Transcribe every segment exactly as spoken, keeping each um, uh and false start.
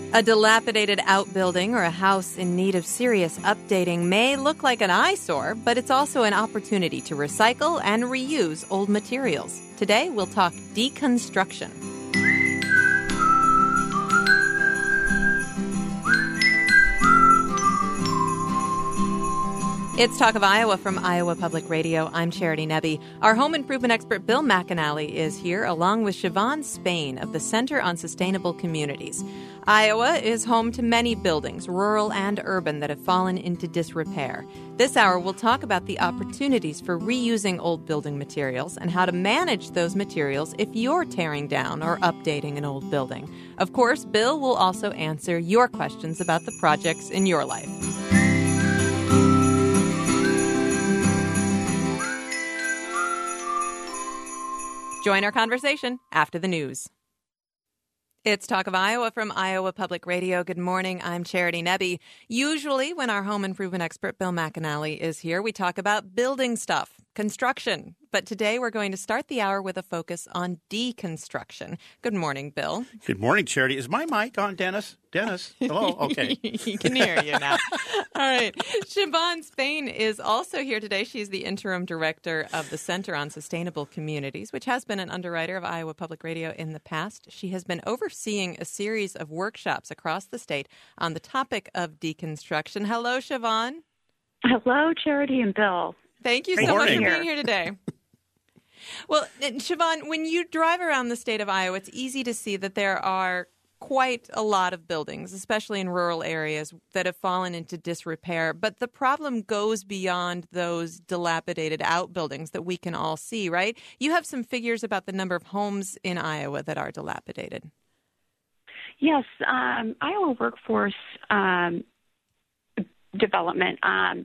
A dilapidated outbuilding or a house in need of serious updating may look like an eyesore, but it's also an opportunity to recycle and reuse old materials. Today, we'll talk deconstruction. It's Talk of Iowa from Iowa Public Radio. I'm Charity Nebbe. Our home improvement expert Bill McAnally is here, along with Siobhan Spain of the Center on Sustainable Communities. Iowa is home to many buildings, rural and urban, that have fallen into disrepair. This hour, we'll talk about the opportunities for reusing old building materials and how to manage those materials if you're tearing down or updating an old building. Of course, Bill will also answer your questions about the projects in your life. Join our conversation after the news. It's Talk of Iowa from Iowa Public Radio. Good morning. I'm Charity Nebbe. Usually when our home improvement expert Bill McAnally is here, we talk about building stuff, construction. But today we're going to start the hour with a focus on deconstruction. Good morning, Bill. Good morning, Charity. Is my mic on, Dennis? Dennis? Hello? Okay. He can hear you now. All right. Siobhan Spain is also here today. She's the interim director of the Center on Sustainable Communities, which has been an underwriter of Iowa Public Radio in the past. She has been overseeing a series of workshops across the state on the topic of deconstruction. Hello, Siobhan. Hello, Charity and Bill. Thank you Good so morning. much for being here today. Well, Siobhan, when you drive around the state of Iowa, it's easy to see that there are quite a lot of buildings, especially in rural areas, that have fallen into disrepair. But the problem goes beyond those dilapidated outbuildings that we can all see, right? You have some figures about the number of homes in Iowa that are dilapidated. Yes, um, Iowa Workforce um, Development um,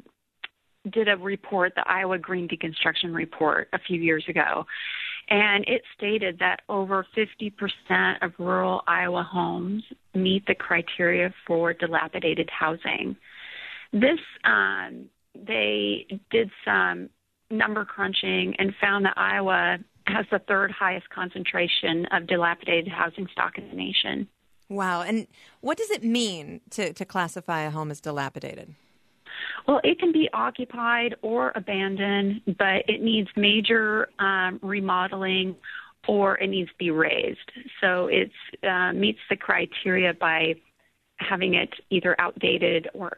did a report, the Iowa Green Deconstruction Report, a few years ago. And it stated that over fifty percent of rural Iowa homes meet the criteria for dilapidated housing. This, um, they did some number crunching and found that Iowa has the third highest concentration of dilapidated housing stock in the nation. Wow. And what does it mean to, to classify a home as dilapidated? Well, it can be occupied or abandoned, but it needs major um, remodeling or it needs to be raised. So it uh, meets the criteria by having it either outdated or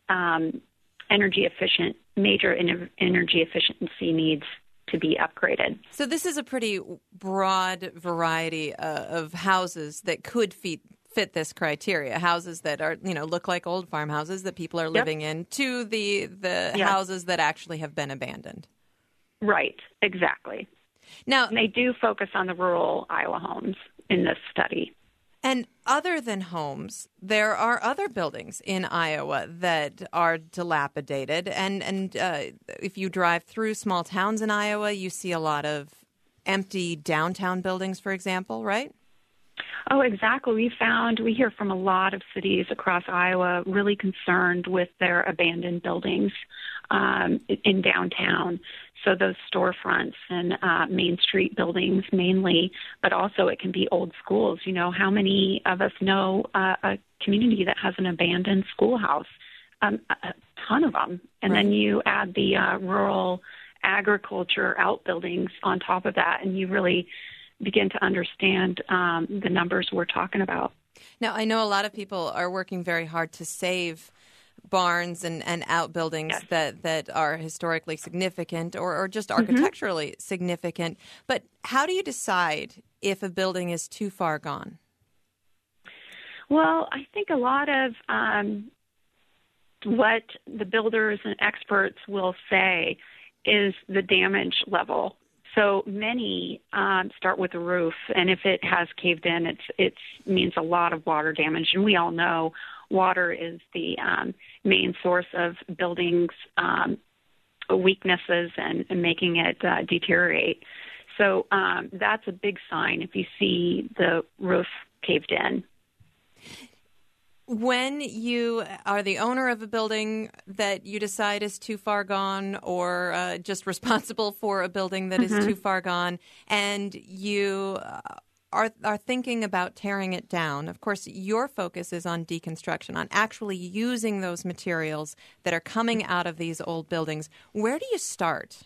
um, energy efficient, major en- energy efficiency needs to be upgraded. So this is a pretty broad variety uh, of houses that could fit fit this criteria. Houses that are, you know, look like old farmhouses that people are living yep. in, to the the yep. houses that actually have been abandoned. Right, exactly. Now, and they do focus on the rural Iowa homes in this study. And other than homes, there are other buildings in Iowa that are dilapidated. And, and uh, if you drive through small towns in Iowa, you see a lot of empty downtown buildings, for example, right? Oh, exactly. We found, we hear from a lot of cities across Iowa really concerned with their abandoned buildings um, in downtown. So those storefronts and uh, Main Street buildings mainly, but also it can be old schools. You know, how many of us know uh, a community that has an abandoned schoolhouse? Um, a ton of them. And right. then you add the uh, rural agriculture outbuildings on top of that, and you really begin to understand um, the numbers we're talking about. Now, I know a lot of people are working very hard to save barns and, and outbuildings yes. that, that are historically significant or, or just architecturally mm-hmm. significant. But how do you decide if a building is too far gone? Well, I think a lot of um, what the builders and experts will say is the damage level. So many um, start with the roof, and if it has caved in, it's it means a lot of water damage. And we all know water is the um, main source of buildings' um, weaknesses and, and making it uh, deteriorate. So um, that's a big sign if you see the roof caved in. When you are the owner of a building that you decide is too far gone, or uh, just responsible for a building that mm-hmm. is too far gone, and you uh, are are thinking about tearing it down, of course, your focus is on deconstruction, on actually using those materials that are coming out of these old buildings. Where do you start?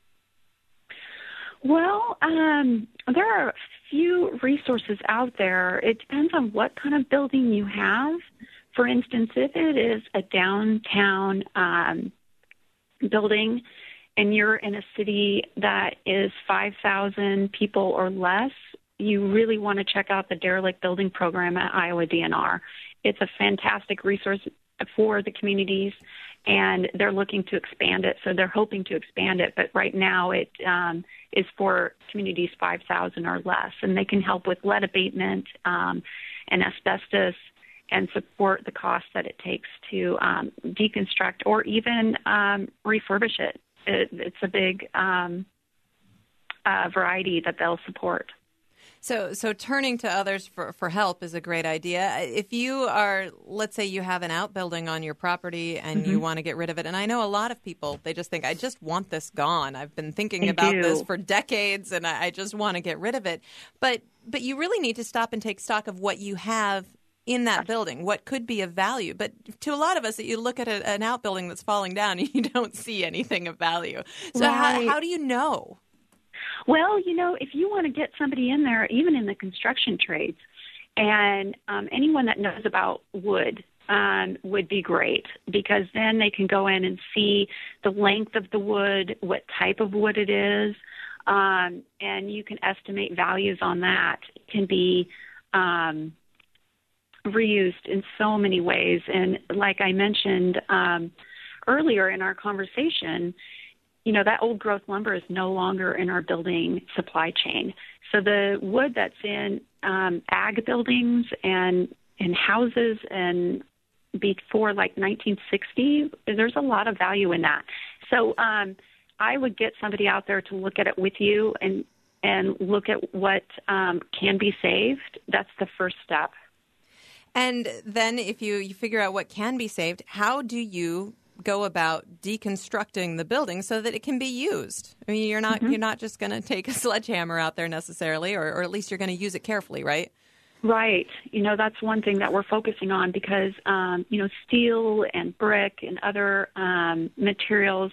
Well, um, there are a few resources out there. It depends on what kind of building you have. For instance, if it is a downtown um, building and you're in a city that is five thousand people or less, you really want to check out the Derelict Building Program at Iowa D N R. It's a fantastic resource for the communities, and they're looking to expand it, so they're hoping to expand it. But right now it um, is for communities five thousand or less, and they can help with lead abatement um, and asbestos and support the cost that it takes to um, deconstruct or even um, refurbish it. it. It's a big um, uh, variety that they'll support. So so turning to others for, for help is a great idea. If you are, let's say you have an outbuilding on your property and mm-hmm. you want to get rid of it, and I know a lot of people, they just think, I just want this gone. I've been thinking they about do. this for decades, and I, I just want to get rid of it. But but you really need to stop and take stock of what you have in that building, what could be of value. But to a lot of us, you look at a, an outbuilding that's falling down and you don't see anything of value. So right. how, how do you know? Well, you know, if you want to get somebody in there, even in the construction trades, and um, anyone that knows about wood um, would be great, because then they can go in and see the length of the wood, what type of wood it is, um, and you can estimate values on that. It can be um, reused in so many ways. And like I mentioned um, earlier in our conversation, you know, that old growth lumber is no longer in our building supply chain. So the wood that's in um, ag buildings and in houses and before like nineteen sixty, there's a lot of value in that. So um, I would get somebody out there to look at it with you and, and look at what um, can be saved. That's the first step. And then if you, you figure out what can be saved, how do you go about deconstructing the building so that it can be used? I mean, you're not mm-hmm. you're not just going to take a sledgehammer out there necessarily, or, or at least you're going to use it carefully, right? Right. You know, that's one thing that we're focusing on, because, um, you know, steel and brick and other um, materials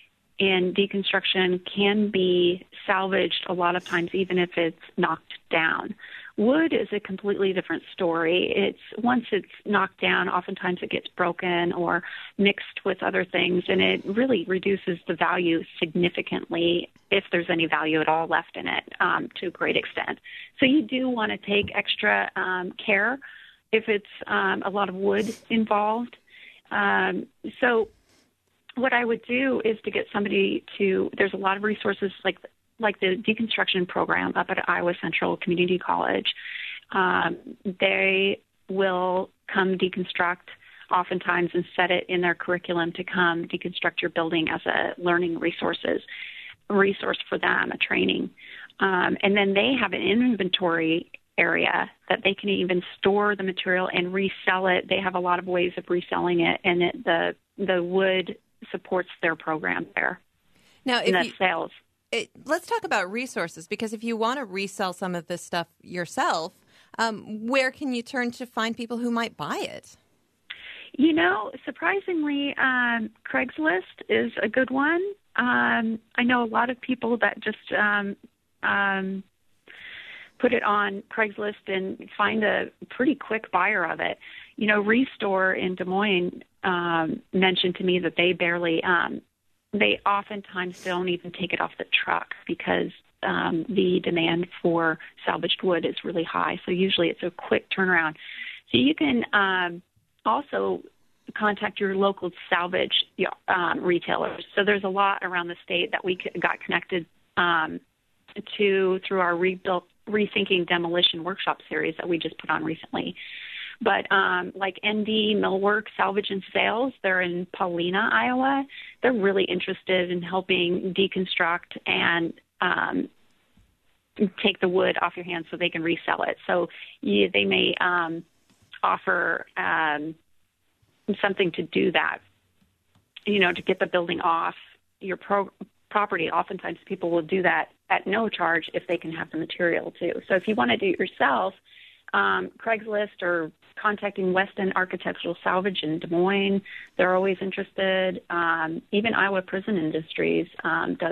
in deconstruction can be salvaged a lot of times, even if it's knocked down. Wood is a completely different story. It's once it's knocked down, oftentimes it gets broken or mixed with other things, and it really reduces the value significantly, if there's any value at all left in it, um, to a great extent. So you do want to take extra um, care if it's um, a lot of wood involved. Um, so what I would do is to get somebody to, there's a lot of resources like like the deconstruction program up at Iowa Central Community College. Um, they will come deconstruct oftentimes and set it in their curriculum to come deconstruct your building as a learning resources resource for them, a training. Um, and then they have an inventory area that they can even store the material and resell it. They have a lot of ways of reselling it, and it, the the wood supports their program there. Now, if and that's you- sales. It, let's talk about resources, because if you want to resell some of this stuff yourself, um, where can you turn to find people who might buy it? You know, surprisingly, um, Craigslist is a good one. Um, I know a lot of people that just um, um, put it on Craigslist and find a pretty quick buyer of it. You know, Restore in Des Moines um, mentioned to me that they barely um, they oftentimes don't even take it off the truck, because um, the demand for salvaged wood is really high. So usually it's a quick turnaround. So you can um, also contact your local salvage um, retailers. So there's a lot around the state that we got connected um, to through our rebuilt, Rethinking Demolition workshop series that we just put on recently. But um, like N D Millwork Salvage and Sales, they're in Paulina, Iowa. They're really interested in helping deconstruct and um, take the wood off your hands so they can resell it. So you, they may um, offer um, something to do that, you know, to get the building off your pro- property, oftentimes people will do that at no charge if they can have the material too. So if you want to do it yourself, um, Craigslist or contacting West End Architectural Salvage in Des Moines, they're always interested. Um, even Iowa Prison Industries um, does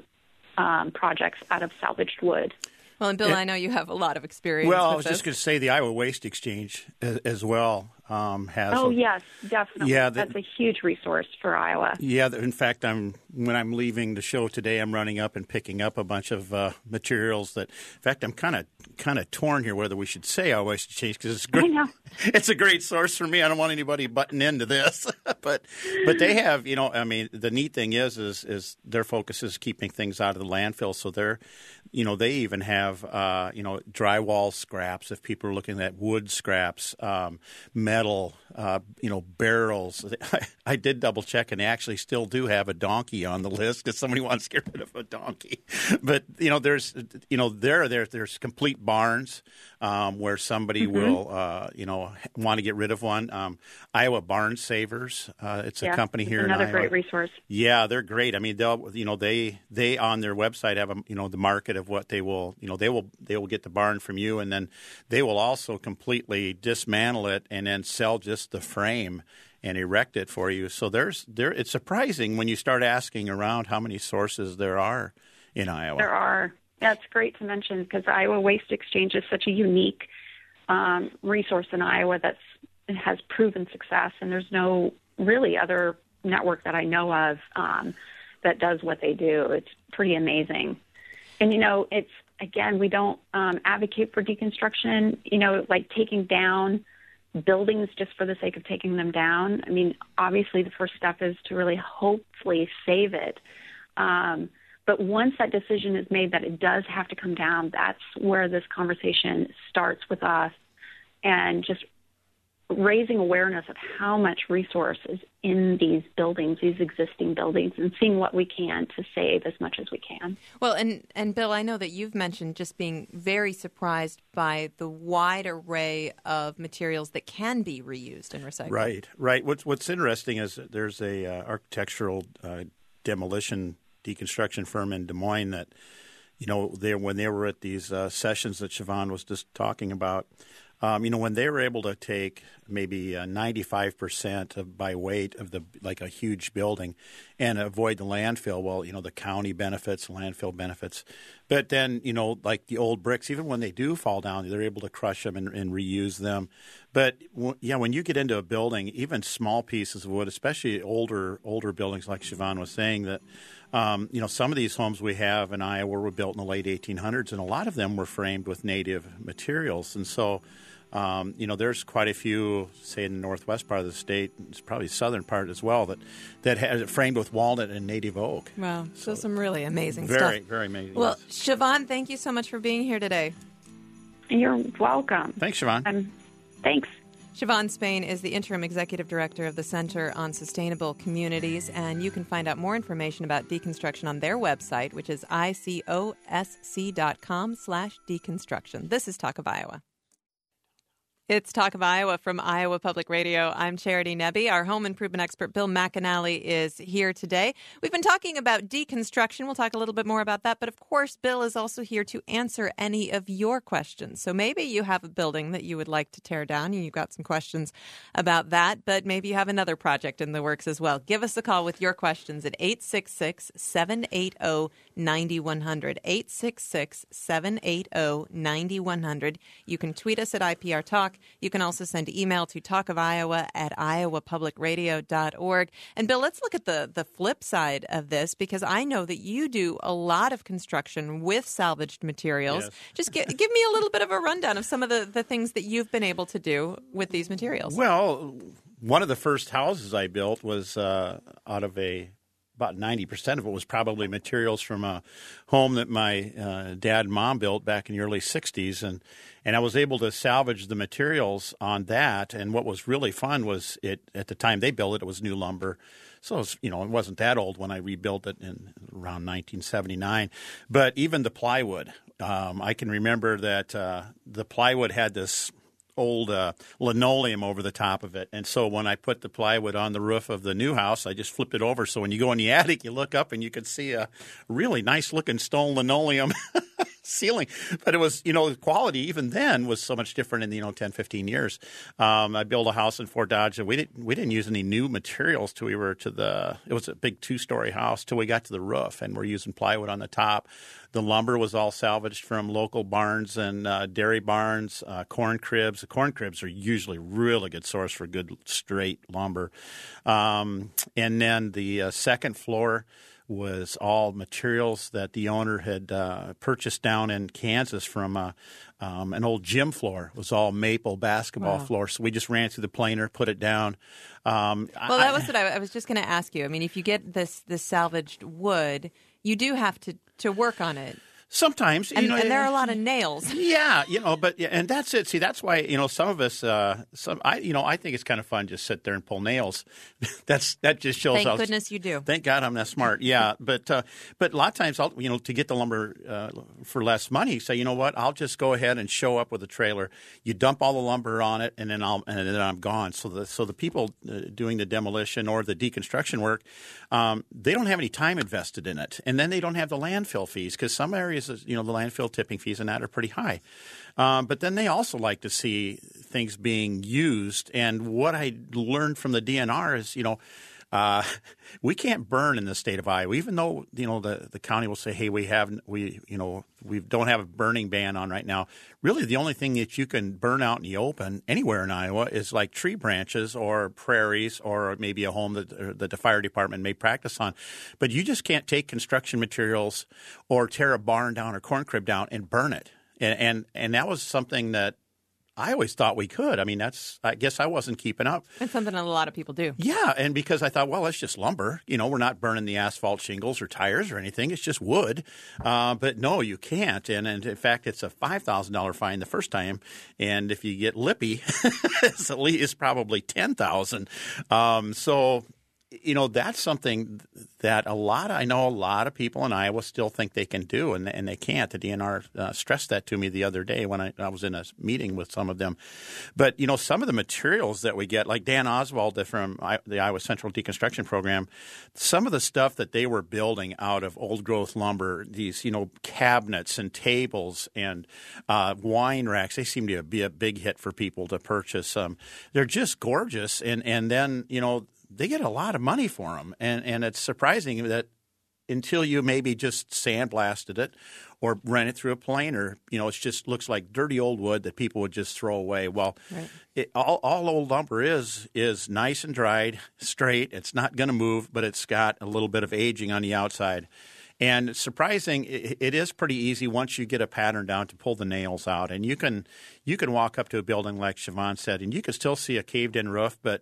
um, projects out of salvaged wood. Well, and Bill, it, I know you have a lot of experience Well, with I was this. just going to say the Iowa Waste Exchange as, as well um, has. Oh, a, yes, definitely. Yeah, the, that's a huge resource for Iowa. Yeah, in fact, I'm when I'm leaving the show today, I'm running up and picking up a bunch of uh, materials that, in fact, I'm kind of kind of torn here whether we should say Iowa Waste Exchange because it's great. I know. It's a great source for me. I don't want anybody butting into this, but but they have, you know, I mean, the neat thing is is is their focus is keeping things out of the landfill. So they're, you know, they even have, uh, you know, drywall scraps if people are looking at wood scraps, um, metal, uh, you know, barrels. I, I did double check, and they actually still do have a donkey on the list because somebody wants to get rid of a donkey. But you know, there's, you know, there there there's complete barns um, where somebody mm-hmm. will, uh, you know, want to get rid of one. Um, Iowa Barn Savers, uh, it's a yeah, company here in Iowa. Iowa. Another great resource. Yeah, they're great. I mean, they'll, you know, they they on their website have a, you know, the market of what they will, you know, they will they will get the barn from you, and then they will also completely dismantle it and then sell just the frame and erect it for you. So there's there it's surprising when you start asking around how many sources there are in Iowa. There are. That's great to mention because Iowa Waste Exchange is such a unique um, resource in Iowa that's has proven success, and there's no really other network that I know of um, that does what they do. It's pretty amazing. And, you know, it's, again, we don't um, advocate for deconstruction, you know, like taking down buildings just for the sake of taking them down. I mean, obviously the first step is to really hopefully save it. Um, but once that decision is made that it does have to come down, that's where this conversation starts with us and just raising awareness of how much resource is in these buildings, these existing buildings, and seeing what we can to save as much as we can. Well, and, and Bill, I know that you've mentioned just being very surprised by the wide array of materials that can be reused and recycled. Right, right. What's, what's interesting is that there's a uh, architectural uh, demolition deconstruction firm in Des Moines that, you know, they when they were at these uh, sessions that Siobhan was just talking about, Um, you know, when they were able to take maybe uh, ninety-five percent of by weight of the like a huge building and avoid the landfill, well, you know, the county benefits, landfill benefits. But then, you know, like the old bricks, even when they do fall down, they're able to crush them and, and reuse them. But, w- yeah, when you get into a building, even small pieces of wood, especially older older buildings like Siobhan was saying, that, um, you know, some of these homes we have in Iowa were built in the late eighteen hundreds, and a lot of them were framed with native materials. And so, Um, you know, there's quite a few, say, in the northwest part of the state, it's probably the southern part as well, that that has it framed with walnut and native oak. Wow, so, so some really amazing very, stuff. Very, very amazing. Well, Siobhan, thank you so much for being here today. You're welcome. Thanks, Siobhan. Um, thanks. Siobhan Spain is the Interim Executive Director of the Center on Sustainable Communities, and you can find out more information about deconstruction on their website, which is icosc.com slash deconstruction. This is Talk of Iowa. It's Talk of Iowa from Iowa Public Radio. I'm Charity Nebbe. Our home improvement expert, Bill McAnally, is here today. We've been talking about deconstruction. We'll talk a little bit more about that. But, of course, Bill is also here to answer any of your questions. So maybe you have a building that you would like to tear down, and you've got some questions about that. But maybe you have another project in the works as well. Give us a call with your questions at eight six six, seven eight zero, nine one zero zero, eight six six, seven eight zero, nine one zero zero. You can tweet us at I P R Talk. You can also send email to talkofiowa at iowa public radio dot org. And, Bill, let's look at the, the flip side of this, because I know that you do a lot of construction with salvaged materials. Yes. Just give, give me a little bit of a rundown of some of the, the things that you've been able to do with these materials. Well, one of the first houses I built was uh, out of a about ninety percent of it was probably materials from a home that my uh, dad and mom built back in the early sixties. And, and I was able to salvage the materials on that. And what was really fun was it at the time they built it, it was new lumber. So, it was, you know, it wasn't that old when I rebuilt it in around nineteen seventy-nine. But even the plywood, um, I can remember that uh, the plywood had this old uh, linoleum over the top of it. And so when I put the plywood on the roof of the new house, I just flipped it over. So when you go in the attic, you look up and you can see a really nice-looking stone linoleum ceiling. But it was, you know, the quality even then was so much different in, you know, ten, fifteen years. Um, I built a house in Fort Dodge, and we didn't, we didn't use any new materials till we were to the – it was a big two-story house till we got to the roof, and we're using plywood on the top. The lumber was all salvaged from local barns and uh, dairy barns, uh, corn cribs. The corn cribs are usually really good source for good straight lumber. Um, and then the uh, second floor was all materials that the owner had uh, purchased down in Kansas from uh, um, an old gym floor. It was all maple basketball wow. floor. So we just ran through the planer, put it down. Um, well, I, that was what I, I was just going to ask you. I mean, if you get this, this salvaged wood, you do have to, to work on it. Sometimes, and, you know, and there are a lot of nails. Yeah, you know, but and that's it. See, that's why you know some of us, uh, some I, you know, I think it's kind of fun just sit there and pull nails. that's that just shows. Thank how, goodness you do. Thank God I'm that smart. Yeah, but uh, but a lot of times, I'll you know, to get the lumber uh, for less money, say, you know what, I'll just go ahead and show up with a trailer. You dump all the lumber on it, and then I'll and then I'm gone. So the so the people uh, doing the demolition or the deconstruction work, um, they don't have any time invested in it, and then they don't have the landfill fees because some areas, you know, the landfill tipping fees and that are pretty high. Um, but then they also like to see things being used. And what I learned from the D N R is, you know, uh, we can't burn in the state of Iowa, even though, you know, the, the county will say, hey, we have, we, you know, we don't have a burning ban on right now. Really, the only thing that you can burn out in the open anywhere in Iowa is like tree branches or prairies or maybe a home that, that the fire department may practice on. But you just can't take construction materials or tear a barn down or corn crib down and burn it. And and, and that was something that I always thought we could. I mean, that's, I guess I wasn't keeping up. It's something that a lot of people do. Yeah, and because I thought, well, it's just lumber. You know, we're not burning the asphalt shingles or tires or anything. It's just wood. Uh, but no, you can't. And, and in fact, it's a five thousand dollars fine the first time. And if you get lippy, it's, at least, it's probably ten thousand dollars. Um, so, you know, that's something that a lot of, I know a lot of people in Iowa still think they can do, and, and they can't. The D N R uh, stressed that to me the other day when I, I was in a meeting with some of them. But, you know, some of the materials that we get, like Dan Oswald from I, the Iowa Central Deconstruction Program, some of the stuff that they were building out of old-growth lumber, these, you know, cabinets and tables and uh, wine racks, they seem to be a big hit for people to purchase. Um, they're just gorgeous. And, and then, you know, they get a lot of money for them, and, and it's surprising that until you maybe just sandblasted it or ran it through a planer, you know, it just looks like dirty old wood that people would just throw away. Well, right. it, all, all old lumber is is nice and dried, straight. It's not going to move, but it's got a little bit of aging on the outside. And surprising, it, it is pretty easy once you get a pattern down to pull the nails out. And you can you can walk up to a building like Siobhan said, and you can still see a caved-in roof, but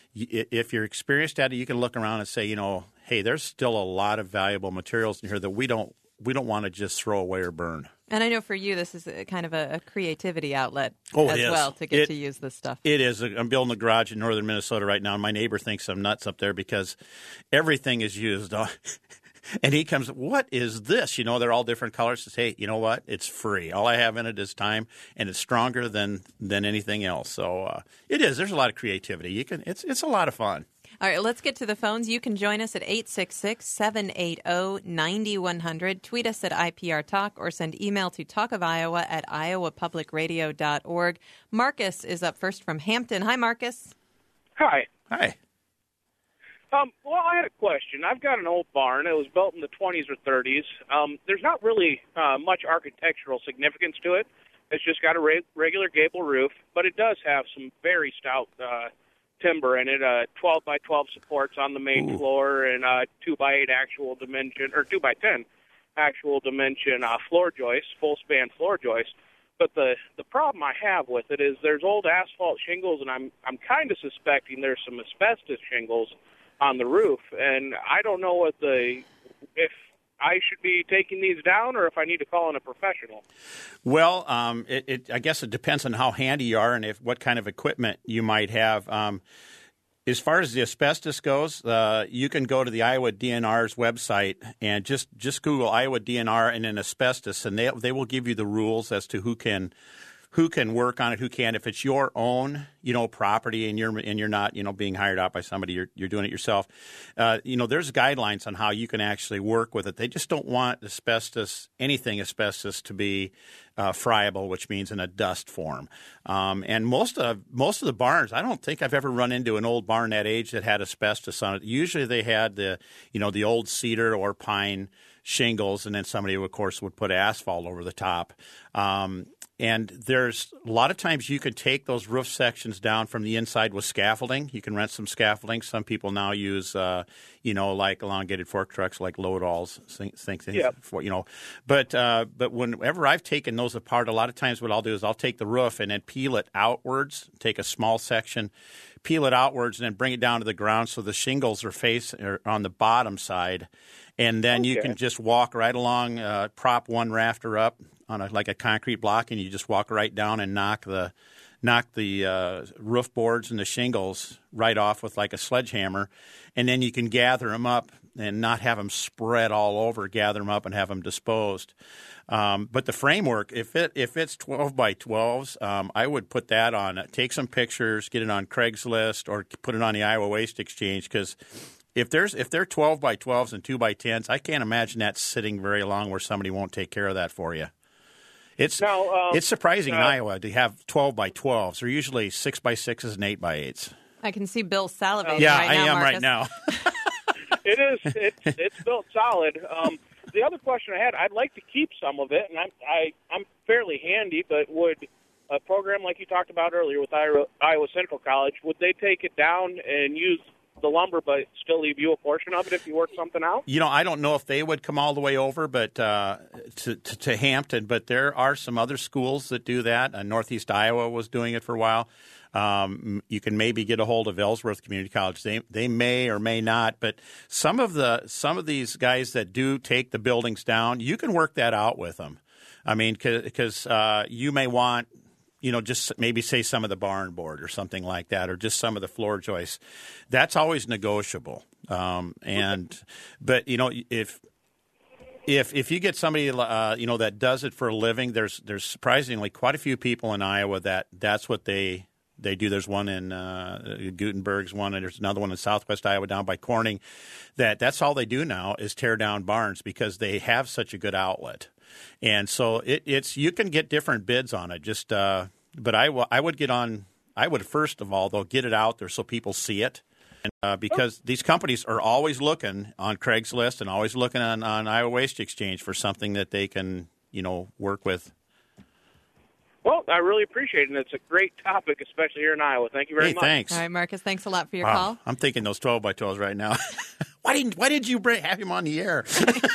if you're experienced at it, you can look around and say, you know, hey, there's still a lot of valuable materials in here that we don't we don't want to just throw away or burn. And I know for you, this is a kind of a, a creativity outlet oh, as well to get it, to use this stuff. It is. I'm building a garage in northern Minnesota right now, and my neighbor thinks I'm nuts up there because everything is used. And he comes, what is this? You know, they're all different colors. Says, hey, you know what? It's free. All I have in it is time, and it's stronger than than anything else. So uh, it is. There's a lot of creativity. You can. It's it's a lot of fun. All right, let's get to the phones. You can join us at eight six six, seven eight zero, nine one zero zero. Tweet us at I P R Talk or send email to talkofiowa at iowa public radio dot org. Marcus is up first from Hampton. Hi, Marcus. Hi. Hi. Um, well, I had a question. I've got an old barn. It was built in the twenties or thirties. Um, there's not really uh, much architectural significance to it. It's just got a re- regular gable roof, but it does have some very stout uh, timber in it, uh, twelve by twelve supports on the main Ooh. floor and uh, two by eight actual dimension, or two by ten actual dimension uh, floor joists, full span floor joists. But the, the problem I have with it is there's old asphalt shingles, and I'm I'm kind of suspecting there's some asbestos shingles on the roof, and I don't know what the if I should be taking these down or if I need to call in a professional. Well, um, it, it, I guess it depends on how handy you are and if what kind of equipment you might have. Um, as far as the asbestos goes, uh, you can go to the Iowa D N R's website and just, just Google Iowa D N R and then asbestos, and they they will give you the rules as to who can who can work on it, who can. If it's your own, you know, property and you're and you're not, you know, being hired out by somebody, you're you're doing it yourself. Uh, you know, there's guidelines on how you can actually work with it. They just don't want asbestos, anything asbestos, to be uh, friable, which means in a dust form. Um, and most of most of the barns, I don't think I've ever run into an old barn that age that had asbestos on it. Usually they had the, you know, the old cedar or pine shingles, and then somebody, of course, would put asphalt over the top. Um, And there's a lot of times you can take those roof sections down from the inside with scaffolding. You can rent some scaffolding. Some people now use, uh, you know, like elongated fork trucks, like load-alls, things, Yep. for, you know. But uh, but whenever I've taken those apart, a lot of times what I'll do is I'll take the roof and then peel it outwards, take a small section, peel it outwards, and then bring it down to the ground so the shingles are face are on the bottom side. And then Okay. you can just walk right along, uh, prop one rafter up on a, like a concrete block, and you just walk right down and knock the knock the uh, roof boards and the shingles right off with like a sledgehammer, and then you can gather them up and not have them spread all over. Gather them up and have them disposed. Um, but the framework, if it if it's twelve by twelves, um, I would put that on. Take some pictures, get it on Craigslist, or put it on the Iowa Waste Exchange, because If there's if they're twelve by twelves and two by tens, I can't imagine that sitting very long where somebody won't take care of that for you. It's Now, um, it's surprising uh, in Iowa to have twelve by twelves. They're usually six by sixes and eight by eights. I can see Bill salivating Yeah, right I now, am Marcus. right now. It is. It's it's built solid. Um, the other question I had, I'd like to keep some of it, and I'm I, I'm fairly handy. But would a program like you talked about earlier with Iowa, Iowa Central College, would they take it down and use the lumber, but still leave you a portion of it if you work something out? You know, I don't know if they would come all the way over, but uh, to, to to Hampton. But there are some other schools that do that. Uh, Northeast Iowa was doing it for a while. Um, you can maybe get a hold of Ellsworth Community College. They they may or may not, but some of the some of these guys that do take the buildings down, you can work that out with them. I mean, because uh, you may want, you know, just maybe say some of the barn board or something like that, or just some of the floor joists. That's always negotiable. Um, and but you know, if if if you get somebody uh, you know that does it for a living, there's there's surprisingly quite a few people in Iowa that that's what they. They do. There's one in uh, Gutenberg's one, and there's another one in Southwest Iowa down by Corning. That that's all they do now is tear down barns because they have such a good outlet, and so it, it's you can get different bids on it. Just uh, but I, w- I would get on. I would first of all though get it out there so people see it, and, uh, because these companies are always looking on Craigslist and always looking on, on Iowa Waste Exchange for something that they can you know work with. Well, I really appreciate it, and it's a great topic, especially here in Iowa. Thank you very hey, much. Thanks. All right, Marcus, thanks a lot for your Wow. call. I'm thinking those twelve by twelves right now. why didn't Why did you bring, have him on the air?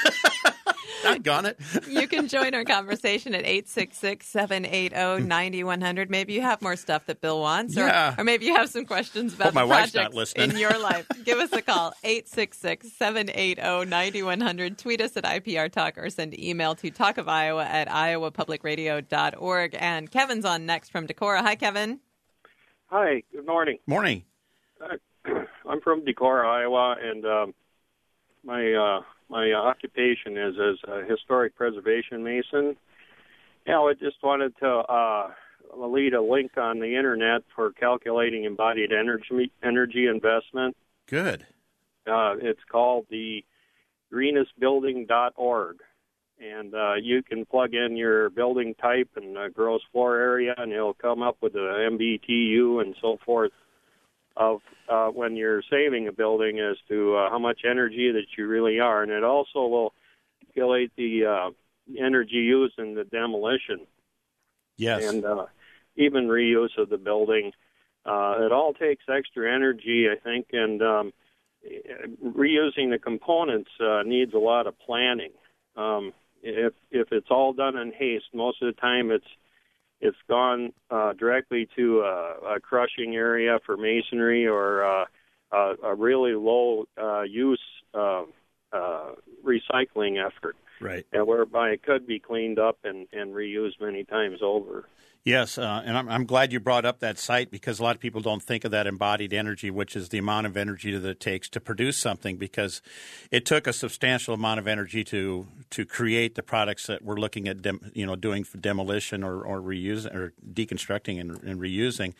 Doggone it. You can join our conversation at eight six six, seven eight zero, nine one zero zero. Maybe you have more stuff that Bill wants, or, Yeah. or maybe you have some questions about Hope my the wife's projects not listening. in your life. Give us a call, eight six six, seven eight zero, nine one zero zero. Tweet us at I P R Talk or send email to talkofiowa at iowa public radio dot org. And Kevin's on next from Decorah. Hi, Kevin. Hi, good morning. Morning. Uh, I'm from Decorah, Iowa, and um, my uh, my occupation is as a historic preservation mason. Yeah, I just wanted to uh, lead a link on the internet for calculating embodied energy energy investment. Good. Uh, it's called the greenest building dot org, and uh, you can plug in your building type and uh, gross floor area, and it'll come up with the M B T U and so forth of uh, when you're saving a building as to uh, how much energy that you really are. And it also will calculate the uh, energy used in the demolition Yes. and uh, even reuse of the building. Uh, it all takes extra energy, I think, and um, reusing the components uh, needs a lot of planning. Um, if if it's all done in haste, most of the time it's it's gone uh, directly to a, a crushing area for masonry or uh, a, a really low uh, use uh, uh, recycling effort, Right. and whereby it could be cleaned up and, and reused many times over. Yes, uh, and I'm, I'm glad you brought up that site because a lot of people don't think of that embodied energy, which is the amount of energy that it takes to produce something, because it took a substantial amount of energy to to create the products that we're looking at, dem, you know, doing for demolition or, or reusing or deconstructing and, and reusing.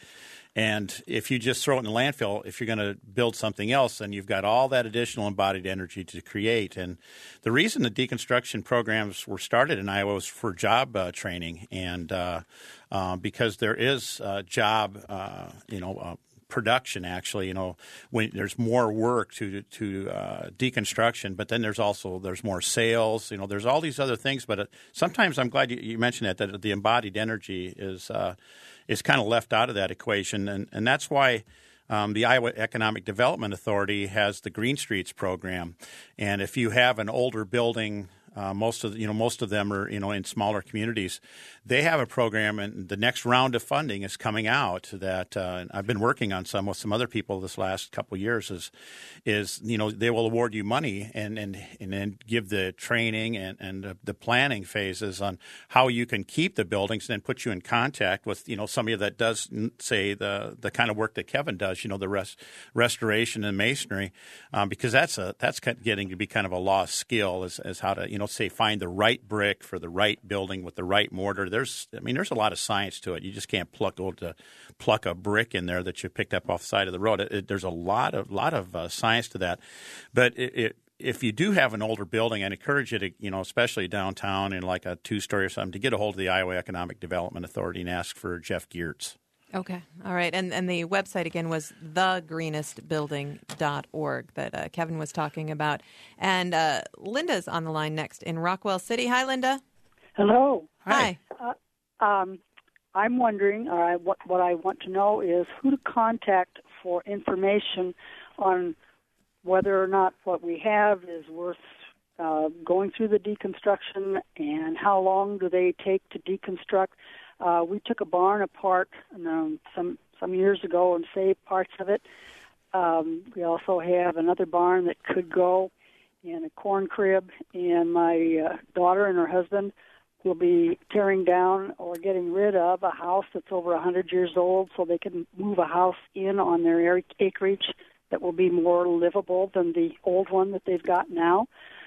And if you just throw it in the landfill, if you're going to build something else, then you've got all that additional embodied energy to create. And the reason the deconstruction programs were started in Iowa was for job uh, training, and uh, uh, because there is uh, job, uh, you know, uh, production. Actually, you know, when there's more work to to uh, deconstruction, but then there's also there's more sales. You know, there's all these other things. But uh, sometimes I'm glad you, you mentioned that that the embodied energy is. Uh, is kind of left out of that equation, and, and that's why um, the Iowa Economic Development Authority has the Green Streets program. And if you have an older building, uh, most of you know most of them are you know in smaller communities, they have a program, and the next round of funding is coming out that uh, I've been working on some with some other people this last couple of years. Is is you know they will award you money and and and then give the training and and the planning phases on how you can keep the buildings, and then put you in contact with you know somebody that does say the the kind of work that Kevin does, you know the rest, restoration and masonry, um, because that's a that's getting to be kind of a lost skill as as how to you know say find the right brick for the right building with the right mortar. There's, I mean, there's a lot of science to it. You just can't pluck to pluck a brick in there that you picked up off the side of the road. It, it, there's a lot of lot of uh, science to that. But it, it, if you do have an older building, I'd encourage you to, you know, especially downtown in like a two-story or something, to get a hold of the Iowa Economic Development Authority and ask for Jeff Geertz. Okay. All right. And and the website again was the greenest building dot org that uh, Kevin was talking about. And uh, Linda's on the line next in Rockwell City. Hi, Linda. Hello. Hi. Uh, um, I'm wondering, uh, what, what I want to know is who to contact for information on whether or not what we have is worth uh, going through the deconstruction, and how long do they take to deconstruct. Uh, we took a barn apart um, some some years ago and saved parts of it. Um, we also have another barn that could go, and a corn crib, and my uh, daughter and her husband will be tearing down or getting rid of a house that's over one hundred years old, so they can move a house in on their acreage that will be more livable than the old one that they've got now.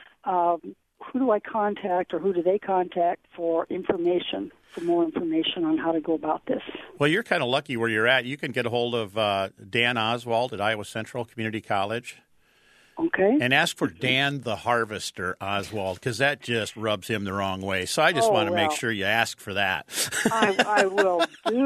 Um, who do I contact, or who do they contact for information, for more information on how to go about this? Well, you're kind of lucky where you're at. You can get a hold of uh, Dan Oswald at Iowa Central Community College. Okay. And ask for Dan the Harvester Oswald, because that just rubs him the wrong way. So I just oh, want to well, make sure you ask for that. I, I will do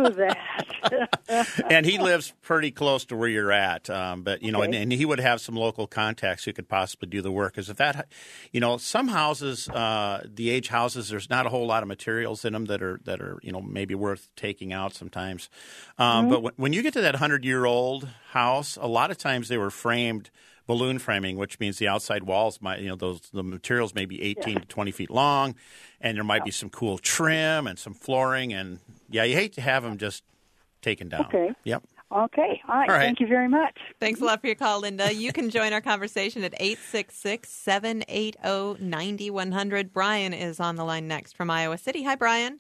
that. And he lives pretty close to where you're at. Um, but, you know, okay. and, and he would have some local contacts who could possibly do the work. Because if that, you know, some houses, uh, the age houses, there's not a whole lot of materials in them that are, that are you know, maybe worth taking out sometimes. Um, mm-hmm. But when, when you get to that hundred-year-old house, a lot of times they were framed balloon framing, which means the outside walls might, you know, those the materials may be eighteen yeah. to twenty feet long, and there might yeah. be some cool trim and some flooring, and yeah, you hate to have them just taken down. Okay. Yep. Okay. All right. All right. Thank you very much. Thanks a lot for your call, Linda. You can join our conversation at eight six six, seven eight zero, nine one zero zero. Brian is on the line next from Iowa City. Hi, Brian.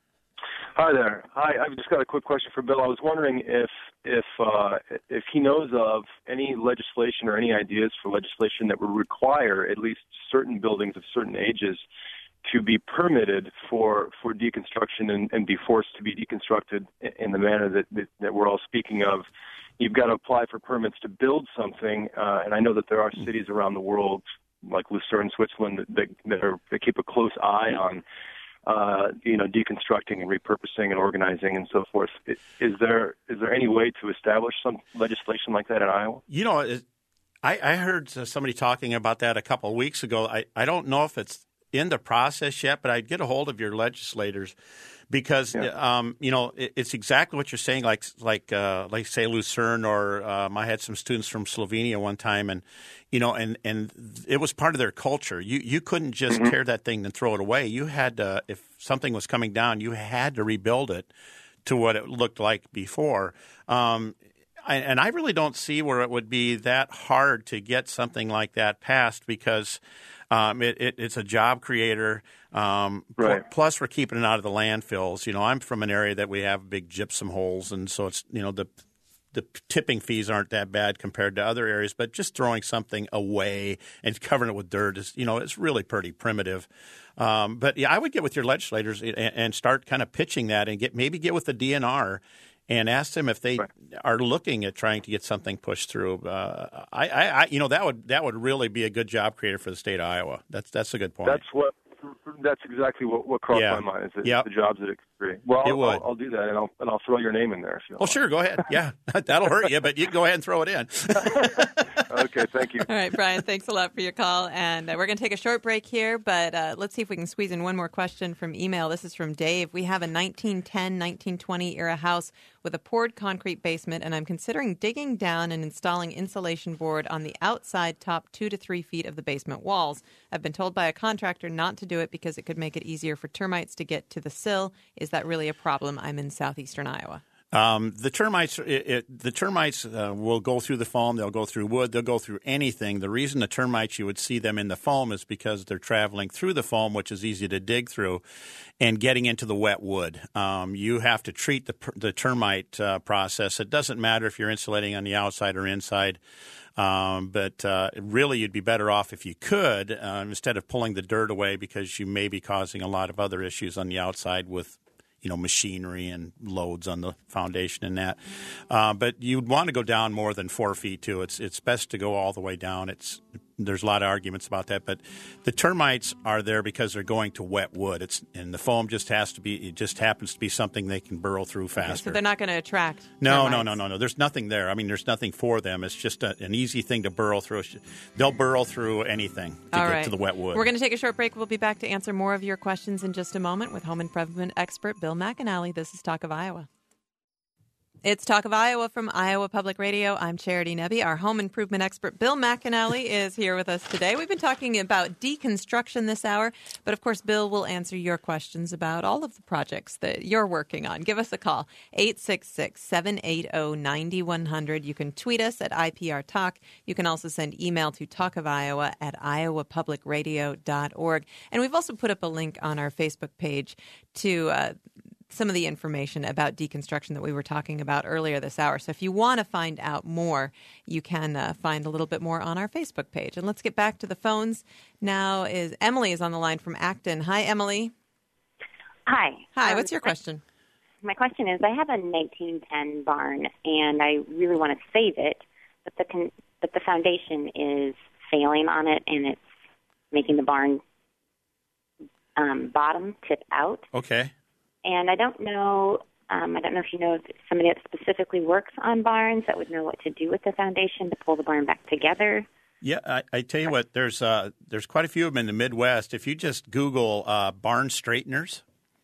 Hi there. Hi. I've just got a quick question for Bill. I was wondering if if uh, if he knows of any legislation or any ideas for legislation that would require at least certain buildings of certain ages to be permitted for for deconstruction and, and be forced to be deconstructed in the manner that, that, that we're all speaking of. You've got to apply for permits to build something, uh, and I know that there are cities around the world, like Lucerne, Switzerland, that, that, that, are, that keep a close eye on Uh, you know, deconstructing and repurposing and organizing and so forth. Is there is there any way to establish some legislation like that in Iowa? You know, it, I, I heard somebody talking about that a couple of weeks ago. I, I don't know if it's in the process yet, but I'd get a hold of your legislators because, yeah. um, you know, it, it's exactly what you're saying, like, like, uh, like say Lucerne, or um, I had some students from Slovenia one time, and, you know, and, and it was part of their culture. You you couldn't just mm-hmm. tear that thing and throw it away. You had to, if something was coming down, you had to rebuild it to what it looked like before. Um, I, and I really don't see where it would be that hard to get something like that passed, because Um, it, it, it's a job creator. Um, right. pl- plus, we're keeping it out of the landfills. You know, I'm from an area that we have big gypsum holes, and so it's you know the the tipping fees aren't that bad compared to other areas. But just throwing something away and covering it with dirt is you know it's really pretty primitive. Um, but yeah, I would get with your legislators and, and start kind of pitching that, and get maybe get with the D N R. And ask them if they right. are looking at trying to get something pushed through. Uh, I, I, I, you know, that would that would really be a good job creator for the state of Iowa. That's that's a good point. That's what. That's exactly what, what crossed yeah. my mind is, yep. the jobs that it could create. Well, it I'll, would. I'll, I'll do that, and I'll and I'll throw your name in there. If you oh, sure, go ahead. Yeah, that'll hurt you, but you can go ahead and throw it in. Okay, thank you. All right, Brian, thanks a lot for your call. And uh, we're going to take a short break here, but uh, let's see if we can squeeze in one more question from email. This is from Dave. We have a nineteen ten, nineteen twenty era house with a poured concrete basement, and I'm considering digging down and installing insulation board on the outside top two to three feet of the basement walls. I've been told by a contractor not to do it because it could make it easier for termites to get to the sill. Is that really a problem? I'm in southeastern Iowa. Um, the termites, it, it, the termites uh, will go through the foam. They'll go through wood. They'll go through anything. The reason the termites, you would see them in the foam is because they're traveling through the foam, which is easy to dig through, and getting into the wet wood. Um, you have to treat the, the termite uh, process. It doesn't matter if you're insulating on the outside or inside. Um, but uh, really, you'd be better off if you could, uh, instead of pulling the dirt away, because you may be causing a lot of other issues on the outside with you know, machinery and loads on the foundation and that. Uh, but you'd want to go down more than four feet too. It's it's best to go all the way down. It's there's a lot of arguments about that, but the termites are there because they're going to wet wood. It's and the foam just has to be. It just happens to be something they can burrow through faster. Okay, so they're not going to attract. No, termites. no, no, no, no. There's nothing there. I mean, there's nothing for them. It's just a, an easy thing to burrow through. They'll burrow through anything to all get right. to the wet wood. We're going to take a short break. We'll be back to answer more of your questions in just a moment with home improvement expert Bill McAnally. This is Talk of Iowa. It's Talk of Iowa from Iowa Public Radio. I'm Charity Nebbe. Our home improvement expert, Bill McAnally, is here with us today. We've been talking about deconstruction this hour, but of course, Bill will answer your questions about all of the projects that you're working on. Give us a call, eight six six, seven eight zero, nine one zero zero. You can tweet us at I P R Talk. You can also send email to talkofiowa at iowa public radio dot org. And we've also put up a link on our Facebook page to uh, some of the information about deconstruction that we were talking about earlier this hour. So if you want to find out more, you can uh, find a little bit more on our Facebook page. And let's get back to the phones. Now is Emily is on the line from Acton. Hi, Emily. Hi. Hi, um, what's your question? My question is, I have a nineteen ten barn, and I really want to save it, but the con- but the foundation is failing on it, and it's making the barn um, bottom tip out. Okay. And I don't know, um, I don't know if you know if somebody that specifically works on barns that would know what to do with the foundation to pull the barn back together. Yeah, I, I tell you what, there's uh, there's quite a few of them in the Midwest. If you just Google uh, barn straighteners,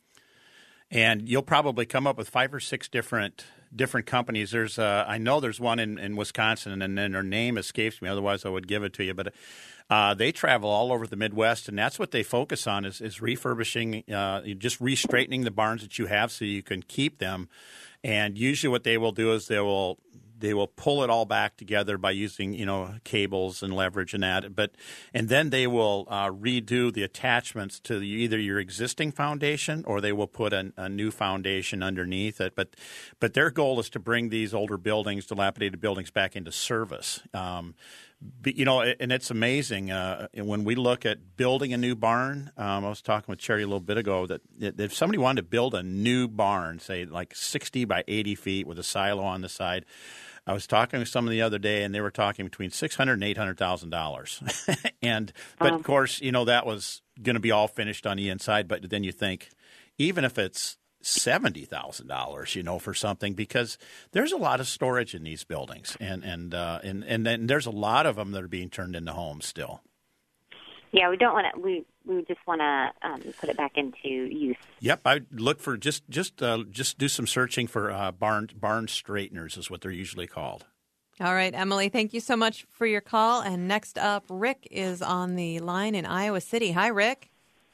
and you'll probably come up with five or six different different companies. There's uh, I know there's one in, in Wisconsin, and then their name escapes me. Otherwise, I would give it to you. But uh, they travel all over the Midwest, and that's what they focus on is, is refurbishing, uh, just re-straightening the barns that you have so you can keep them. And usually what they will do is they will they will pull it all back together by using, you know, cables and leverage and that. But and then they will uh, redo the attachments to the, either your existing foundation or they will put a, a new foundation underneath it. But but their goal is to bring these older buildings, dilapidated buildings, back into service. Um, But, you know, and it's amazing. Uh, when we look at building a new barn, um, I was talking with Cherry a little bit ago that if somebody wanted to build a new barn, say like sixty by eighty feet with a silo on the side, I was talking with someone the other day, and they were talking between six hundred thousand dollars and eight hundred thousand dollars. and but Um, of course, you know, that was going to be all finished on the inside. But then you think, even if it's seventy thousand dollars, you know, for something, because there's a lot of storage in these buildings, and and uh, and and then there's a lot of them that are being turned into homes still. Yeah, we don't want to. We we just want to um, put it back into use. Yep, I look for just just uh, just do some searching for uh, barn barn straighteners is what they're usually called. All right, Emily, thank you so much for your call. And next up, Rick is on the line in Iowa City. Hi, Rick.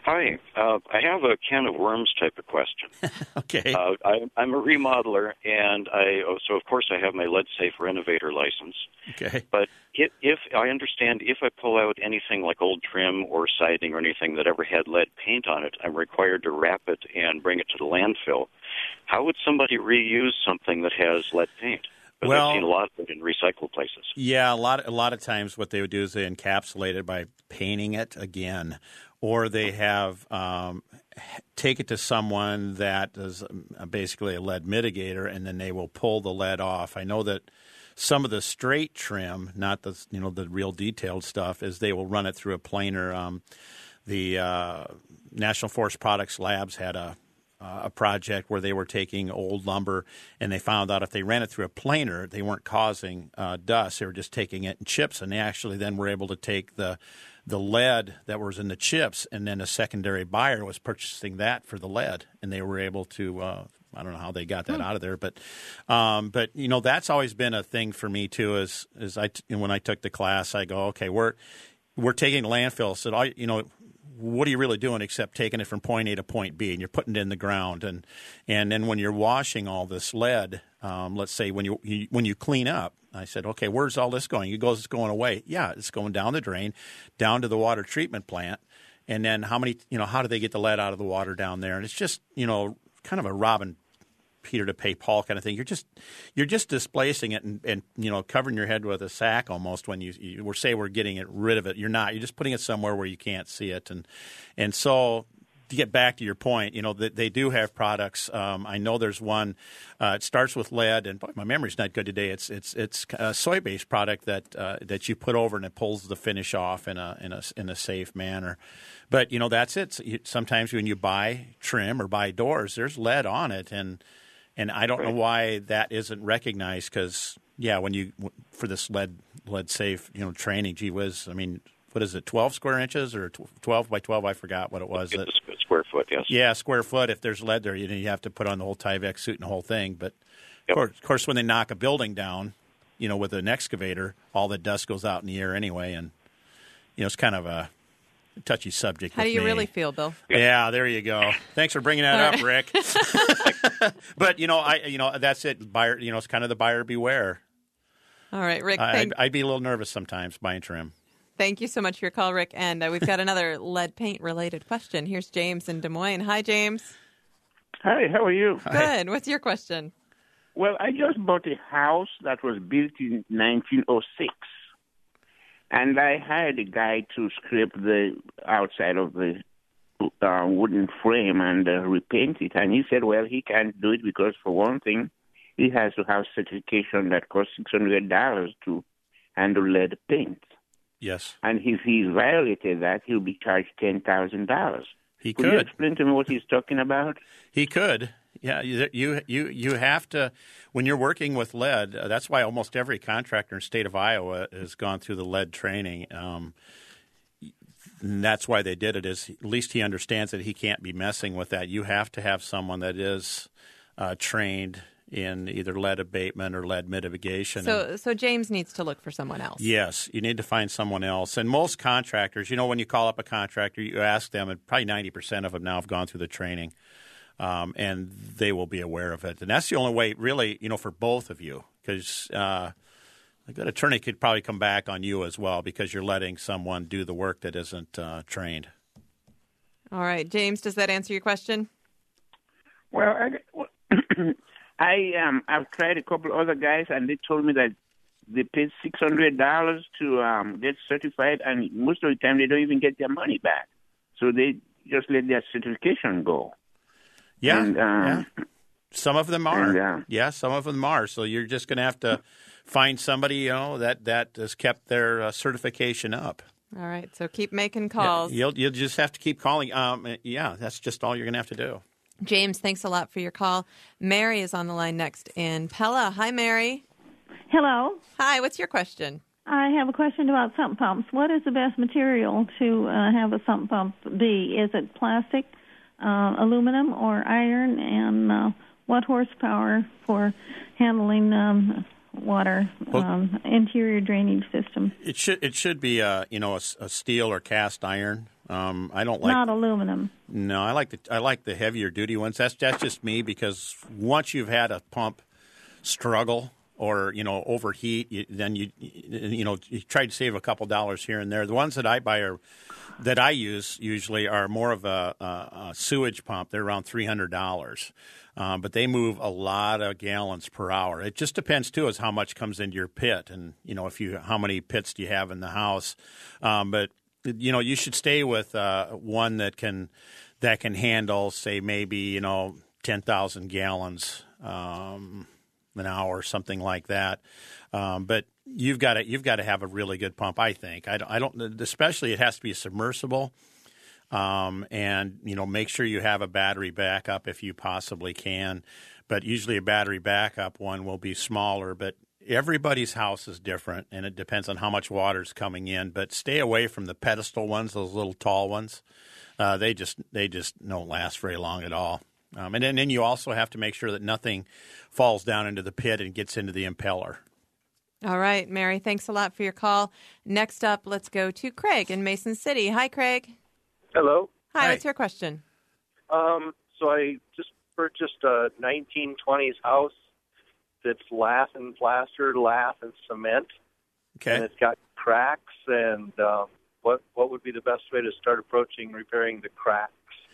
Hi. Uh, I have a can of worms type of question. Okay. Uh, I, I'm a remodeler, and I oh, so of course I have my lead safe renovator license. Okay. But if, if I understand, if I pull out anything like old trim or siding or anything that ever had lead paint on it, I'm required to wrap it and bring it to the landfill. How would somebody reuse something that has lead paint? Because Well, I've seen a lot of it in recycled places. Yeah, a lot. A lot of times, what they would do is they encapsulate it by painting it again, or they have um, take it to someone that is basically a lead mitigator, and then they will pull the lead off. I know that some of the straight trim, not the you know the real detailed stuff, is they will run it through a planer. Um, the uh, National Forest Products Labs had a Uh, a project where they were taking old lumber, and they found out if they ran it through a planer, they weren't causing uh, dust. They were just taking it in chips, and they actually then were able to take the the lead that was in the chips, and then a secondary buyer was purchasing that for the lead, and they were able to. Uh, I don't know how they got that out of there, but um, but you know that's always been a thing for me too. Is is I when I took the class, I go, okay, we're we're taking the landfill, so I you know. What are you really doing except taking it from point A to point B, and you're putting it in the ground, and and then when you're washing all this lead, um, let's say when you, you when you clean up, I said, okay, where's all this going? He goes, it's going away. Yeah, it's going down the drain, down to the water treatment plant, and then how many you know how do they get the lead out of the water down there? And it's just you know kind of a robbing Peter to pay Paul kind of thing. You're just you're just displacing it and, and you know covering your head with a sack almost when you, you we're say we're getting it rid of it. You're not. You're just putting it somewhere where you can't see it. And and so to get back to your point, you know they, they do have products. Um, I know there's one. Uh, it starts with lead, and boy, my memory's not good today. It's it's it's a soy based product that uh, that you put over and it pulls the finish off in a in a in a safe manner. But you know that's it. Sometimes when you buy trim or buy doors, there's lead on it, and And I don't know why that isn't recognized because, yeah, when you – for this lead lead safe, you know, training, gee whiz, I mean, what is it, twelve square inches or twelve by twelve? I forgot what it was. It's a square foot, yes. Yeah, square foot. If there's lead there, you, you have to put on the whole Tyvek suit and the whole thing. But, yep. of, course, of course, when they knock a building down, you know, with an excavator, all the dust goes out in the air anyway. And, you know, it's kind of a – touchy subject. How do you me. really feel, Bill? Yeah, there you go. Thanks for bringing that up, Rick. But you know, I you know that's it. Buyer, you know, it's kind of the buyer beware. All right, Rick. I, thank- I'd, I'd be a little nervous sometimes buying trim. Thank you so much for your call, Rick. And uh, we've got another lead paint related question. Here's James in Des Moines. Hi, James. Hi, how are you? Good. What's your question? Well, I just bought a house that was built in nineteen oh six. And I hired a guy to scrape the outside of the uh, wooden frame and uh, repaint it. And he said, well, he can't do it because, for one thing, he has to have certification that costs six hundred dollars to handle lead paint. Yes. And if he's violated that, he'll be charged ten thousand dollars. He could. could. you explain to me what he's talking about? He could. Yeah, you you you you have to when you're working with lead. Uh, that's why almost every contractor in the state of Iowa has gone through the lead training. Um, and that's why they did it. Is at least he understands that he can't be messing with that. You have to have someone that is uh, trained in either lead abatement or lead mitigation. So, and, so James needs to look for someone else. Yes, you need to find someone else. And most contractors, you know, when you call up a contractor, you ask them, and probably ninety percent of them now have gone through the training. Um, and they will be aware of it. And that's the only way, really, you know, for both of you, because uh, a good attorney could probably come back on you as well because you're letting someone do the work that isn't uh, trained. All right. James, does that answer your question? Well, I, I um, I've tried a couple other guys, and they told me that they paid six hundred dollars to um, get certified, and most of the time they don't even get their money back. So they just let their certification go. Yeah, and, um, yeah. Some of them are. And, uh, yeah, some of them are. So you're just going to have to find somebody, you know, that, that has kept their uh, certification up. All right. So keep making calls. Yeah, you'll, you'll just have to keep calling. Um, yeah, that's just all you're going to have to do. James, thanks a lot for your call. Mary is on the line next in Pella. Hi, Mary. Hello. Hi, what's your question? I have a question about sump pumps. What is the best material to uh, have a sump pump be? Is it plastic, uh, aluminum, or iron? And uh, what horsepower for handling um, water, well, um, interior drainage system? It should it should be uh, you know a, a steel or cast iron Um, I don't like not aluminum. No, I like the I like the heavier duty ones. That's that's just me because once you've had a pump struggle or you know overheat, you, then you you know you try to save a couple dollars here and there. The ones that I buy are that I use usually are more of a, a, a sewage pump. They're around three hundred dollars. Um, but they move a lot of gallons per hour. It just depends too, as how much comes into your pit, and you know if you how many pits do you have in the house. Um, but you know you should stay with uh, one that can that can handle, say maybe you know ten thousand gallons um, an hour, something like that. Um, but you've got to you've got to have a really good pump. I think I don't, I don't especially it has to be submersible. Um, and, you know, make sure you have a battery backup if you possibly can. But usually a battery backup one will be smaller. But everybody's house is different, and it depends on how much water's coming in. But stay away from the pedestal ones, those little tall ones. Uh, they just they just don't last very long at all. Um, and, then, and then you also have to make sure that nothing falls down into the pit and gets into the impeller. All right, Mary, thanks a lot for your call. Next up, let's go to Craig in Mason City. Hi, Craig. Hello. Hi, Hi. What's your question? Um, so I just purchased a nineteen twenties house that's lath and plaster, lath and cement. Okay. And it's got cracks. And um, what what would be the best way to start approaching repairing the cracks?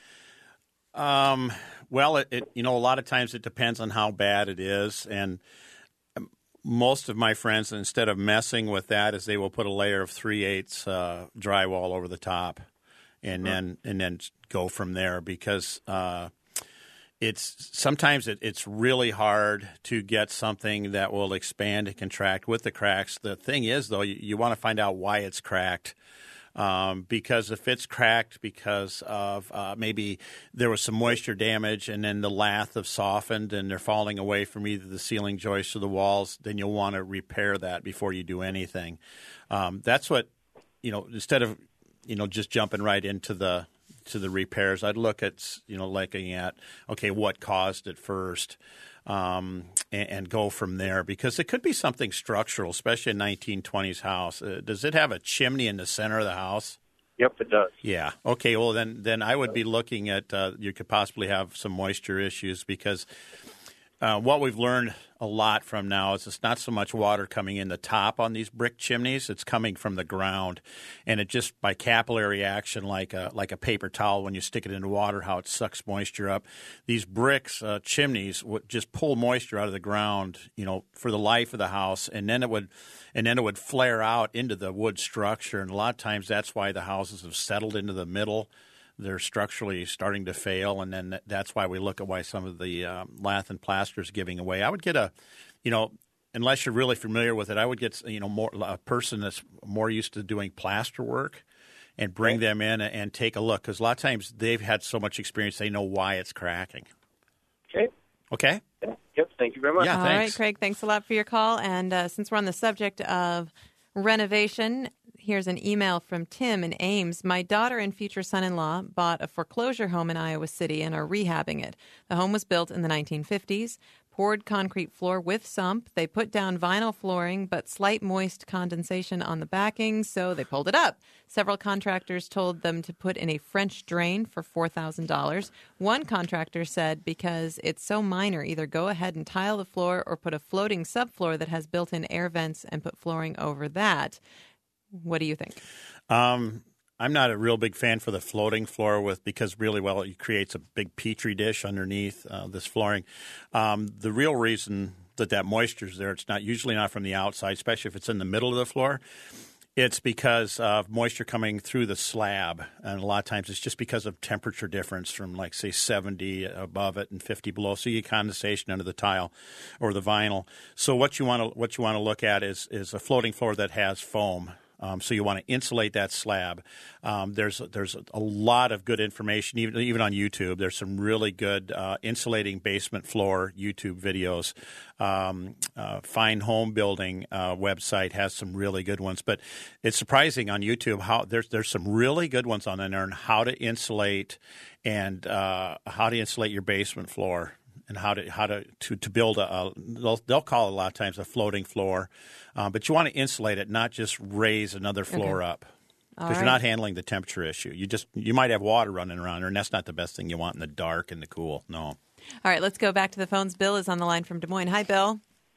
Um, well, it, it you know a lot of times it depends on how bad it is, and most of my friends, instead of messing with that, is they will put a layer of three eighths uh, drywall over the top. And then and then go from there because uh, it's sometimes it, it's really hard to get something that will expand and contract with the cracks. The thing is, though, you, you want to find out why it's cracked. Um, because if it's cracked because of uh, maybe there was some moisture damage and then the lath have softened and they're falling away from either the ceiling joists or the walls, then you'll want to repair that before you do anything. Um, that's what, you know, instead of you know, just jumping right into the to the repairs, I'd look at, you know, looking at, okay, what caused it first, um, and, and go from there because it could be something structural, especially a nineteen twenties house. Uh, does it have a chimney in the center of the house? Yep, it does. Yeah. Okay. Well, then, then I would be looking at uh, you could possibly have some moisture issues because uh, what we've learned a lot from now is it's not so much water coming in the top on these brick chimneys; it's coming from the ground, and it just by capillary action, like a like a paper towel when you stick it into water, how it sucks moisture up. These bricks uh, chimneys would just pull moisture out of the ground, you know, for the life of the house, and then it would. And then it would flare out into the wood structure, and a lot of times that's why the houses have settled into the middle. They're structurally starting to fail, and then that's why we look at why some of the um, lath and plaster is giving away. I would get a, you know, unless you're really familiar with it, I would get, you know, more a person that's more used to doing plaster work and bring them in and take a look because a lot of times they've had so much experience they know why it's cracking. Okay. Okay. Yep. Thank you very much. Yeah, All thanks. right, Craig, thanks a lot for your call. And uh, since we're on the subject of renovation, here's an email from Tim in Ames. My daughter and future son-in-law bought a foreclosure home in Iowa City and are rehabbing it. The home was built in the nineteen fifties, poured concrete floor with sump. They put down vinyl flooring, but slight moist condensation on the backing, so they pulled it up. Several contractors told them to put in a French drain for four thousand dollars. One contractor said, because it's so minor, either go ahead and tile the floor or put a floating subfloor that has built-in air vents and put flooring over that. What do you think? Um, I'm not a real big fan for the floating floor with because really, well, it creates a big petri dish underneath uh, this flooring. Um, the real reason that that moisture is there, it's not usually not from the outside, especially if it's in the middle of the floor. It's because of moisture coming through the slab, and a lot of times it's just because of temperature difference from, like, say, seventy above it and fifty below. So you get condensation under the tile or the vinyl. So what you want to what you want to look at is is a floating floor that has foam. Um, so you want to insulate that slab. Um, there's there's a lot of good information, even even on YouTube. There's some really good uh, insulating basement floor YouTube videos. Um, uh, Fine Home Building uh, website has some really good ones. But it's surprising on YouTube how there's there's some really good ones on there on how to insulate and uh, how to insulate your basement floor. And how to how to to, to build a, a they'll, they'll call it a lot of times a floating floor, uh, but you want to insulate it, not just raise another floor okay. up. All Because right. you're not handling the temperature issue. You just you might have water running around there, and that's not the best thing you want in the dark and the cool. No. All right, let's go back to the phones. Bill is on the line from Des Moines. Hi, Bill.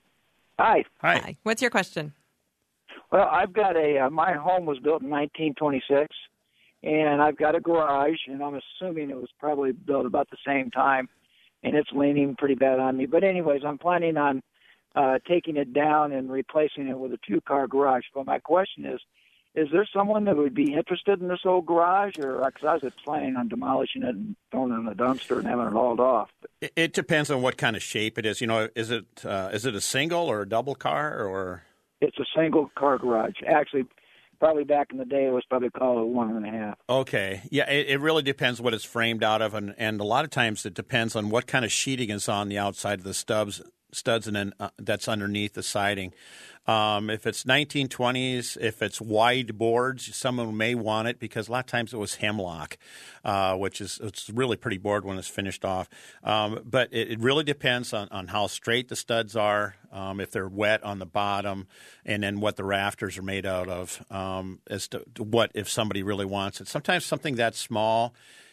Hi. Hi. Hi. What's your question? Well, I've got a, uh, my home was built in nineteen twenty-six, and I've got a garage, and I'm assuming it was probably built about the same time, and it's leaning pretty bad on me. But anyways, I'm planning on uh, taking it down and replacing it with a two-car garage. But my question is, is there someone that would be interested in this old garage? Or because I was planning on demolishing it and throwing it in the dumpster and having it hauled off. It, it depends on what kind of shape it is. You know, is it uh, is it a single or a double car or? It's a single car garage. Actually, probably back in the day, it was probably called a one and a half. Okay. Yeah, it, it really depends what it's framed out of, and, and a lot of times it depends on what kind of sheeting is on the outside of the stubs, studs and then uh, that's underneath the siding. Um, if it's nineteen twenties, if it's wide boards, someone may want it because a lot of times it was hemlock, uh, which is it's really pretty board when it's finished off. Um, but it, it really depends on, on how straight the studs are, um, if they're wet on the bottom, and then what the rafters are made out of, um, as to, to what if somebody really wants it. Sometimes something that small,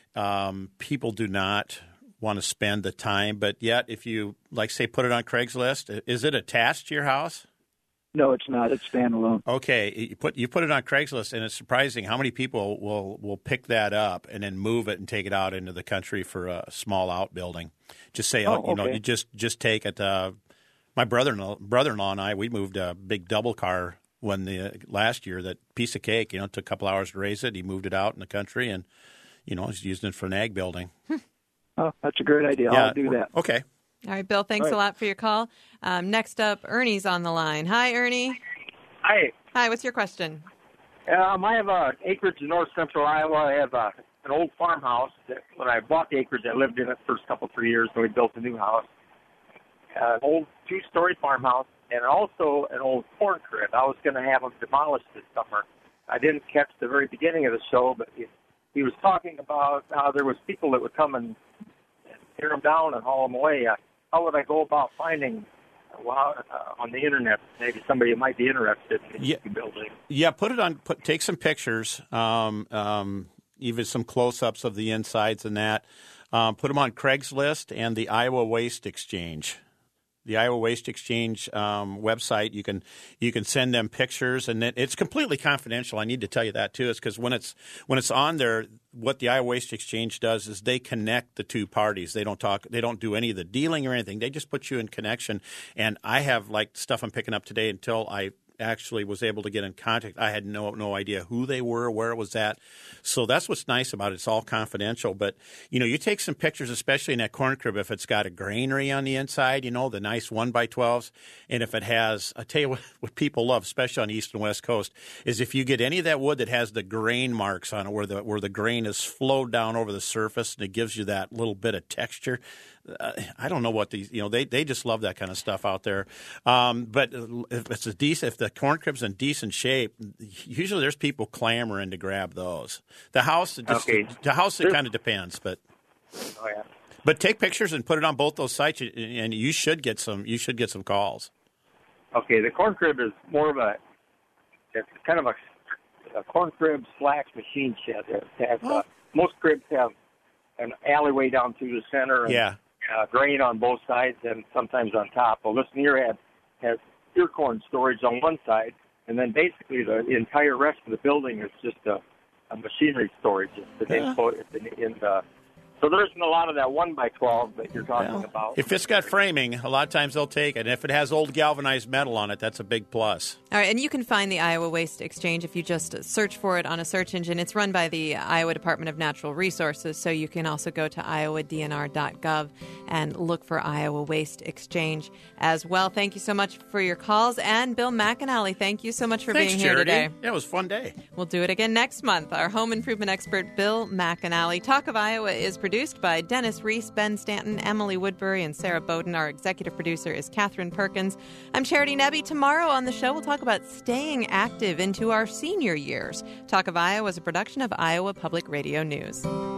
um, people do not want to spend the time. But yet, if you, like, say, put it on Craigslist, is it attached to your house? No, it's not. It's standalone. Okay, you put you put it on Craigslist, and it's surprising how many people will, will pick that up and then move it and take it out into the country for a small outbuilding. Just say, Oh, you know, okay. you just just take it. Uh, my brother-in-law, brother-in-law and I, we moved a big double car when the last year. That piece of cake, you know, it took a couple hours to raise it. He moved it out in the country, and you know, he's using it for an ag building. Oh, that's a great idea. Yeah. I'll do that. Okay. All right, Bill, thanks All right. a lot for your call. Um, next up, Ernie's on the line. Hi, Ernie. Hi. Hi, what's your question? Um, I have uh, acreage in north central Iowa. I have uh, an old farmhouse. That when I bought the acreage, I lived in it the first couple, three years, then we built a new house. Uh, an old two-story farmhouse and also an old corn crib. I was going to have them demolished this summer. I didn't catch the very beginning of the show, but he, he was talking about how there was people that would come and tear them down and haul them away. Uh, how would I go about finding well, uh, on the internet, maybe somebody might be interested in Yeah. building? Yeah, put it on. Put, take some pictures, um, um, even some close-ups of the insides and that. Um, put them on Craigslist and the Iowa Waste Exchange. The Iowa Waste Exchange um, website. You can you can send them pictures, and it, it's completely confidential. I need to tell you that too, is because when it's when it's on there, what the Iowa Waste Exchange does is they connect the two parties. They don't talk. They don't do any of the dealing or anything. They just put you in connection. And I have like stuff I'm picking up today until I actually was able to get in contact. I had no no idea who they were, where it was at. So that's what's nice about it. It's all confidential. But, you know, you take some pictures, especially in that corn crib, if it's got a granary on the inside, you know, the nice one by twelves. And if it has, I tell you what, what people love, especially on the east and west coast, is if you get any of that wood that has the grain marks on it, where the where the grain is flowed down over the surface and it gives you that little bit of texture. Uh, I don't know what these, you know, they, they just love that kind of stuff out there. Um, but if it's a decent, if the corn crib's in decent shape, usually there's people clamoring to grab those. The house, it just, Okay. the house, it kind of depends, but. Oh yeah. But take pictures and put it on both those sites, and you should get some. You should get some calls. Okay, the corn crib is more of a, it's kind of a, a corn crib slash machine shed. It has, uh, most cribs have an alleyway down through the center. And, Yeah. Uh, grain on both sides and sometimes on top. Well, this near had has ear corn storage on one side, and then basically the entire rest of the building is just a, a machinery storage. It's the, Yeah. in, in the, so there isn't a lot of that one by twelve that you're talking Well, about. If it's got framing, a lot of times they'll take it. And if it has old galvanized metal on it, that's a big plus. All right, and you can find the Iowa Waste Exchange if you just search for it on a search engine. It's run by the Iowa Department of Natural Resources, so you can also go to iowa d n r dot gov and look for Iowa Waste Exchange as well. Thank you so much for your calls. And Bill McAnally, thank you so much for Thanks, being here Charity. today. Yeah, it was a fun day. We'll do it again next month. Our home improvement expert, Bill McAnally. Talk of Iowa is produced by Dennis Reese, Ben Stanton, Emily Woodbury, and Sarah Bowden. Our executive producer is Catherine Perkins. I'm Charity Nebbe. Tomorrow on the show, we'll talk about staying active into our senior years. Talk of Iowa is a production of Iowa Public Radio News.